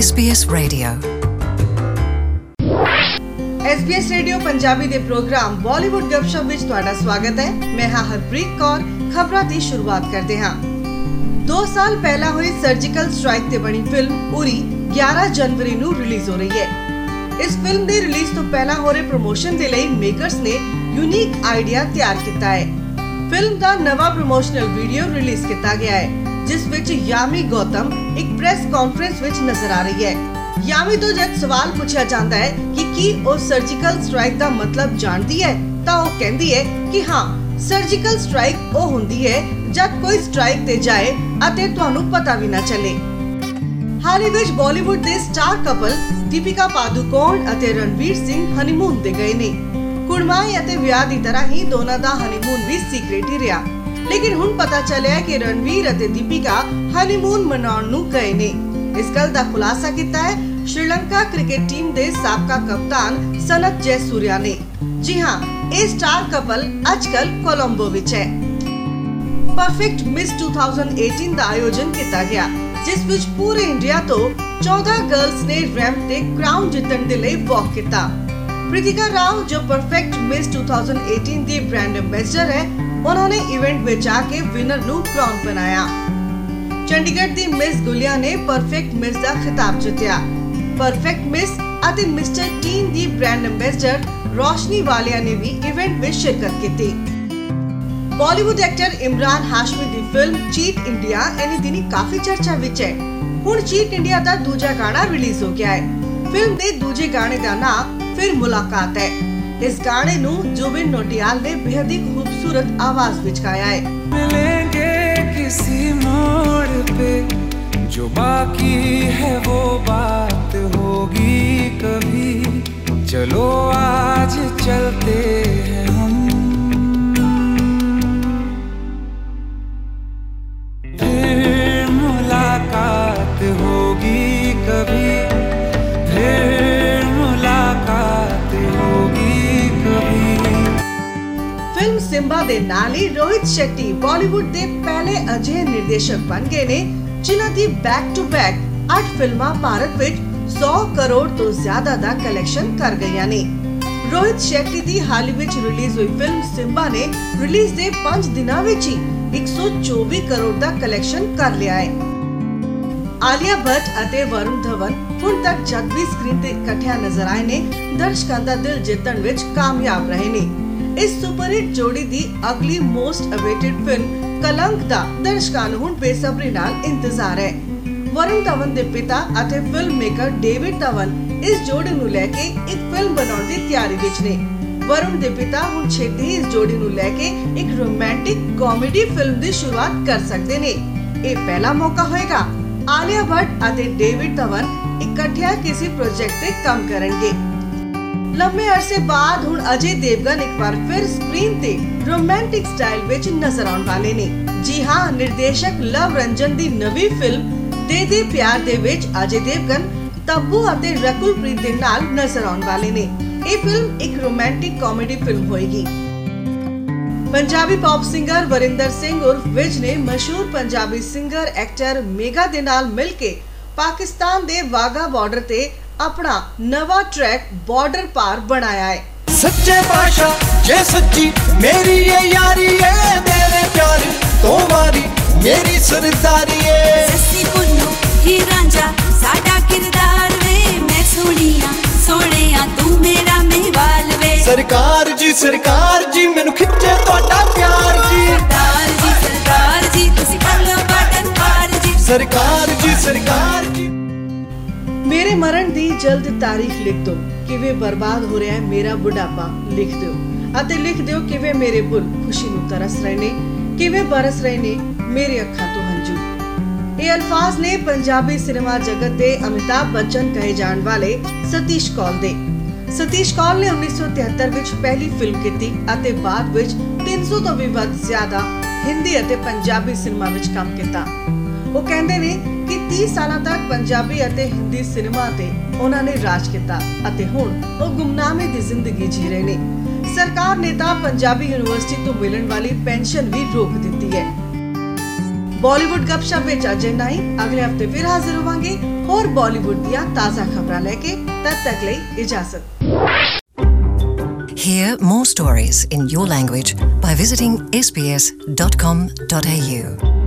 SBS Radio SBS radio Punjabi ਦੇ programme Bollywood ਗੱਪਸ਼ਪ ਵਿੱਚ ਤੁਹਾਡਾ ਸਵਾਗਤ ਹੈ। ਮੈਂ ਹਾਂ ਹਰਪ੍ਰੀਤ ਕੌਰ। ਖਬਰਾਂ ਦੀ ਸ਼ੁਰੂਆਤ ਕਰਦੇ ਹਾਂ। 2 ਸਾਲ ਪਹਿਲਾਂ ਹੋਈ ਸਰਜੀਕਲ ਸਟ੍ਰਾਈਕ ਤੇ ਬਣੀ ਫਿਲਮ ਉਰੀ 11 ਜਨਵਰੀ ਨੂੰ ਰਿਲੀਜ਼ ਹੋ ਰਹੀ ਹੈ। ਇਸ ਫਿਲਮ ਦੇ ਰਿਲੀਜ਼ ਤੋਂ ਪਹਿਲਾਂ ਹੋ ਰਹੇ ਪ੍ਰੋਮੋਸ਼ਨ ਦੇ ਲਈ ਮੇਕਰਸ ਨੇ ਯੂਨੀਕ ਆਈਡੀਆ ਤਿਆਰ ਕੀਤਾ ਹੈ। ਫਿਲਮ ਦਾ ਨਵਾਂ ਪ੍ਰੋਮੋਸ਼ਨਲ ਵੀਡੀਓ ਰਿਲੀਜ਼ ਕੀਤਾ ਗਿਆ ਹੈ, ਜਿਸ ਵਿੱਚ ਯਾਮੀ ਗੌਤਮ ਇੱਕ ਪ੍ਰੈਸ ਕਾਨਫਰੰਸ ਵਿੱਚ ਨਜ਼ਰ ਆ ਰਹੀ ਹੈ। ਯਾਮੀ ਤੋਂ ਜਦ ਸਵਾਲ ਪੁੱਛਿਆ ਜਾਂਦਾ ਹੈ ਕਿ ਕੀ ਉਹ ਸਰਜੀਕਲ ਸਟ੍ਰਾਈਕ ਦਾ ਮਤਲਬ ਜਾਣਦੀ ਹੈ, ਤਾਂ ਉਹ ਕਹਿੰਦੀ ਹੈ ਕਿ ਹਾਂ, ਸਰਜੀਕਲ ਸਟ੍ਰਾਈਕ ਉਹ ਹੁੰਦੀ ਹੈ ਜਦ ਕੋਈ ਸਟ੍ਰਾਈਕ ਤੇ ਜਾਏ ਅਤੇ ਤੁਹਾਨੂੰ ਪਤਾ ਵੀ ਨਾ ਚੱਲੇ। ਹਾਲ ਹੀ ਵਿੱਚ ਬਾਲੀਵੁੱਡ ਦੇ ਸਟਾਰ ਕਪਲ ਦੀਪਿਕਾ ਪਾਦੂਕੋਣ ਅਤੇ ਰਣਵੀਰ ਸਿੰਘ ਹਨੀਮੂਨ ਤੇ ਗਏ ਨੇ। ਕੁੜਮਾਈ ਅਤੇ ਵਿਆਹ ਦੀ ਤਰ੍ਹਾਂ ਹੀ ਦੋਨਾਂ ਦਾ ਹਨੀਮੂਨ ਵੀ ਸੀਕ੍ਰੇਟ ਹੀ ਰਿਹਾ, ਲੇਕਿਨ ਹੁਣ ਪਤਾ ਚੱਲਿਆ ਕਿ ਰਣਵੀਰ ਅਤੇ ਦੀਪਿਕਾ ਹਨੀਮੂਨ ਮਨਾਉਣ ਨੂੰ ਗਏ ਨੇ। ਇਸ ਗੱਲ ਦਾ ਖੁਲਾਸਾ ਕੀਤਾ ਹੈ ਸ਼੍ਰੀਲੰਕਾ ਕ੍ਰਿਕਟ ਟੀਮ ਦੇ ਸਾਬਕਾ ਕਪਤਾਨ ਸਨਤ ਜੈਸੂਰਿਆ ਨੇ। ਜੀ ਹਾਂ, ਇਹ ਸਟਾਰ ਕਪਲ ਅੱਜਕੱਲ ਕੋਲੰਬੋ ਵਿੱਚ ਹੈ। ਪਰਫੈਕਟ ਮਿਸ 2018 ਦਾ ਆਯੋਜਨ ਕੀਤਾ ਗਿਆ, ਜਿਸ ਵਿੱਚ ਪੂਰੇ ਇੰਡੀਆ ਤੋਂ 14 ਗਰਲਸ ਨੇ ਰੈਂਪ ਤੇ ਕਰਾਊਨ ਜਿੱਤਣ ਦੇ ਲਈ ਵਾਕ ਕੀਤਾ। ਪ੍ਰੀਤਿਕਾ ਰਾਓ, ਜੋ ਪਰਫੈਕਟ ਮਿਸ 2018 ਦੀ ਬ੍ਰਾਂਡ ਐਂਬੈਸਡਰ ਹੈ, ਉਹਨਾਂ ਨੇ ਇਵੈਂਟ ਵਿੱਚ ਆ ਕੇ ਵਿਨਰ ਨੂੰ ਕਰਾਊਨ ਪਹਿਨਾਇਆ। ਚੰਡੀਗੜ੍ਹ ਦੀ ਮਿਸ ਗੁਲੀਆ ਨੇ ਪਰਫੈਕਟ ਮਿਸ ਦਾ ਖਿਤਾਬ ਜਿੱਤਿਆ। ਪਰਫੈਕਟ ਮਿਸ ਅਤੇ ਮਿਸਟਰ ਟੀਨ ਦੀ ਬ੍ਰਾਂਡ ਐਂਬੈਸਡਰ ਰੋਸ਼ਨੀ ਵਾਲੀਆ ਨੇ ਵੀ ਇਵੈਂਟ ਵਿੱਚ ਸ਼ਿਰਕਤ ਕੀਤੀ। ਬਾਲੀਵੁੱਡ ਐਕਟਰ ਇਮਰਾਨ ਹਾਸ਼ਮੀ ਦੀ ਫਿਲਮ ਚੀਟ ਇੰਡੀਆ ਐਨੀ ਦਿਨੀ ਕਾਫੀ ਚਰਚਾ ਵਿੱਚ ਹੈ। ਹੁਣ ਚੀਟ ਇੰਡੀਆ ਦਾ ਦੂਜਾ ਗਾਣਾ ਰਿਲੀਜ਼ ਹੋ ਗਿਆ ਹੈ। ਫਿਲਮ ਦੇ ਦੂਜੇ ਗਾਣੇ ਦਾ ਨਾਮ ਫਿਰ ਮੁਲਾਕਾਤ ਹੈ। ਇਸ ਗਾਣੇ ਨੂੰ ਜੁਬਿਨ ਨੋਟਿयाल ने बेहद ही खूबसूरत आवाज में गाया है। मिलेंगे किसी मोड़ पे, जो बाकी है वो बात होगी कभी, चलो आज चलते हैं हम, फिर मुलाकात होगी कभी, फिर मुलाकात होगी कभी। फिल्म सिम्बा ਦੇ ਨਾਲ ਹੀ ਰੋਹਿਤ ਸ਼ੈਟੀ ਬਾਲੀਵੁੱਡ ਦੇ ਪਹਿਲੇ ਅਜਿਹੇ ਨਿਰਦੇਸ਼ਕ ਬਣ ਗਏ ਨੇ ਜਿਨ੍ਹਾਂ ਦੀ ਬੈਕ ਟੂ ਬੈਕ 8 ਫਿਲਮਾਂ ਭਾਰਤ ਵਿੱਚ 100 ਕਰੋੜ ਤੋਂ ਜ਼ਿਆਦਾ ਦਾ ਕਲੈਕਸ਼ਨ ਕਰ ਗਈਆਂ ਨੇ। ਰੋਹਿਤ ਸ਼ੈਟੀ ਦੀ ਹਾਲ ਹੀ ਵਿੱਚ ਰਿਲੀਜ਼ ਹੋਈ ਫਿਲਮ ਸਿम्बा ਨੇ ਰਿਲੀਜ਼ ਦੇ 5 ਦਿਨਾਂ ਵਿੱਚ ਹੀ 124 ਕਰੋੜ ਦਾ ਕਲੈਕਸ਼ਨ ਕਰ ਲਿਆ ਹੈ। ਆਲੀਆ ਭੱਟ ਅਤੇ ਵਰੁਣ ਧਵਨ ਹੁਣ ਤੱਕ ਜਦ ਵੀ ਸਕਰੀਨ ਤੇ ਇਕੱਠਿਆਂ ਨਜ਼ਰ ਆਏ ਨੇ, ਦਰਸ਼ਕਾਂ ਦਾ ਦਿਲ ਜਿੱਤਣ ਵਿੱਚ ਕਾਮਯਾਬ ਰਹੇ ਨੇ। ਇਸ ਸੁਪਰਹਿਟ ਜੋੜੀ ਦੀ ਅਗਲੀ ਮੋਸਟ ਅਵੇਟਡ ਫਿਲਮ ਕਲੰਕ ਦਾ ਦਰਸ਼ਕਾਂ ਨੂੰ ਹੁਣ ਬੇਸਬਰੀ ਨਾਲ ਇੰਤਜ਼ਾਰ ਹੈ। ਵਰੁਣ ਧਵਨ ਦੇ ਪਿਤਾ ਅਤੇ ਫਿਲਮ ਮੇਕਰ ਡੇਵਿਡ ਧਵਨ ਇਸ ਜੋੜੀ ਨੂੰ ਲੈ ਕੇ ਇੱਕ ਫਿਲਮ ਬਣਾਉਣ ਦੀ ਤਿਆਰੀ ਵਿੱਚ ਨੇ। ਵਰੁਣ ਦੇ ਪਿਤਾ ਹੁਣ ਛੇਤੀ ਹੀ ਇਸ ਜੋੜੀ ਨੂੰ ਲੈ ਕੇ ਇੱਕ ਰੋਮਾਂਟਿਕ ਕਾਮੇਡੀ ਫਿਲਮ ਦੀ ਸ਼ੁਰੂਆਤ ਕਰ ਸਕਦੇ ਨੇ। ਇਹ ਪਹਿਲਾ ਮੌਕਾ ਹੋਏਗਾ ਆਲੀਆ ਭੱਟ ਅਤੇ ਡੇਵਿਡ ਧਵਨ ਇਕੱਠਿਆਂ ਕਿਸੇ ਪ੍ਰੋਜੈਕਟ ਤੇ ਕੰਮ ਕਰਨਗੇ। ਲੰਮੇ ਅਰਸੇ ਬਾਅਦ ਹੁਣ ਅਜੇ ਦੇਵਗਨ ਇੱਕ ਵਾਰ ਫਿਰ ਸਕਰੀਨ ਤੇ ਰੋਮਾਂਟਿਕ ਸਟਾਈਲ ਵਿੱਚ ਨਜ਼ਰ ਆਉਣ ਵਾਲੇ ਨੇ। ਜੀ ਹਾਂ, ਨਿਰਦੇਸ਼ਕ ਲਵ ਰੰਜਨ ਦੀ ਨਵੀਂ ਫਿਲਮ ਦੇ ਦੇ ਪਿਆਰ ਦੇ ਵਿੱਚ ਅਜੇ ਦੇਵਗਨ ਤੱਬੂ ਅਤੇ ਰਕੁਲਪ੍ਰੀਤ ਦੇ ਨਾਲ ਨਜ਼ਰ ਆਉਣ ਵਾਲੇ ਨੇ। ਇਹ ਫਿਲਮ ਇੱਕ ਰੋਮਾਂਟਿਕ ਕਾਮੇਡੀ ਫਿਲਮ ਹੋਏਗੀ। ਪੰਜਾਬੀ ਪੌਪ ਸਿੰਗਰ ਵਰਿੰਦਰ ਸਿੰਘ ਉਰਫ ਵਿਜ ਨੇ ਮਸ਼ਹੂਰ ਪੰਜਾਬੀ ਸਿੰਗਰ ਐਕਟਰ ਮੇਗਾ ਦੇ ਨਾਲ ਮਿਲ ਕੇ ਪਾਕਿਸਤਾਨ ਦੇ ਵਾਗਾ ਬਾਰਡਰ ਤੇ ਆਪਣਾ ਨਵਾਂ ਟਰੈਕ ਬਾਰਡਰ ਪਾਰ ਬਣਾਇਆ ਹੈ। सच्चे पाशाह जे सच्ची मेरी ये यारी है, तेरे प्यार तो मारी मेरी सरदारी है। सस्सी पुन्नू ही रांझा साडा किरदार वे, मैं सोनिया सोनिया तू मेरा मेहवाल वे। सरकार जी मैनू खिच्चे तुहाडा प्यार जी, सरदार जी तुसी कर लो बटन पार जी। सरकार जी ਮੇਰੇ ਮਰਨ ਦੀ ਜਲਦ ਤਾਰੀਖ ਲਿਖ ਦਿਓ, ਕਿਵੇਂ ਬਰਬਾਦ ਹੋ ਰਿਹਾ ਹੈ ਮੇਰਾ ਬੁਢਾਪਾ ਲਿਖ ਦਿਓ, ਅਤੇ ਲਿਖ ਦਿਓ ਕਿਵੇਂ ਮੇਰੇ ਬੁੱਲ ਖੁਸ਼ੀ ਨੂੰ ਤਰਸ ਰਹੇ ਨੇ, ਕਿਵੇਂ ਬਰਸ ਰਹੇ ਨੇ ਮੇਰੇ ਅੱਖਾਂ ਤੋਂ ਹੰਝੂ। ਇਹ ਅਲਫਾਜ਼ ਨੇ ਪੰਜਾਬੀ ਸਿਨੇਮਾ ਜਗਤ ਦੇ ਅਮਿਤਾਭ ਬੱਚਨ ਕਹੇ ਜਾਣ ਵਾਲੇ ਸਤੀਸ਼ ਕੌਲ ਦੇ। ਸਤੀਸ਼ ਕੌਲ ਨੇ 1973 ਵਿੱਚ ਪਹਿਲੀ ਫਿਲਮ ਕੀਤੀ ਅਤੇ ਬਾਅਦ ਵਿੱਚ 300 ਤੋਂ ਵੀ ਵੱਧ ਜ਼ਿਆਦਾ ਹਿੰਦੀ ਅਤੇ ਪੰਜਾਬੀ ਸਿਨੇਮਾ ਵਿੱਚ ਕੰਮ ਕੀਤਾ। ਉਹ ਕਹਿੰਦੇ ਨੇ ਕਿ 30 ਸਾਲਾਂ ਤੱਕ ਪੰਜਾਬੀ ਅਤੇ ਹਿੰਦੀ ਸਿਨੇਮਾ ਤੇ ਉਹਨਾਂ ਨੇ ਰਾਜ ਕੀਤਾ ਅਤੇ ਹੁਣ ਉਹ ਗੁੰਮਨਾਮੇ ਦੀ ਜ਼ਿੰਦਗੀ ਜੀ ਰਹੇ ਨੇ। ਸਰਕਾਰ ਨੇ ਤਾਂ ਪੰਜਾਬੀ ਯੂਨੀਵਰਸਿਟੀ ਤੋਂ ਮਿਲਣ ਵਾਲੀ ਪੈਨਸ਼ਨ ਵੀ ਰੋਕ ਦਿੱਤੀ ਹੈ। बॉलीवुड गपशप विच अज इन्ना ही। अगले हफ्ते फिर हाजिर होवांगे होर बॉलीवुड दियां ताज़ा खबरां लेके। तद तक लई इजाजत। Hear more stories in your language by visiting sbs.com.au.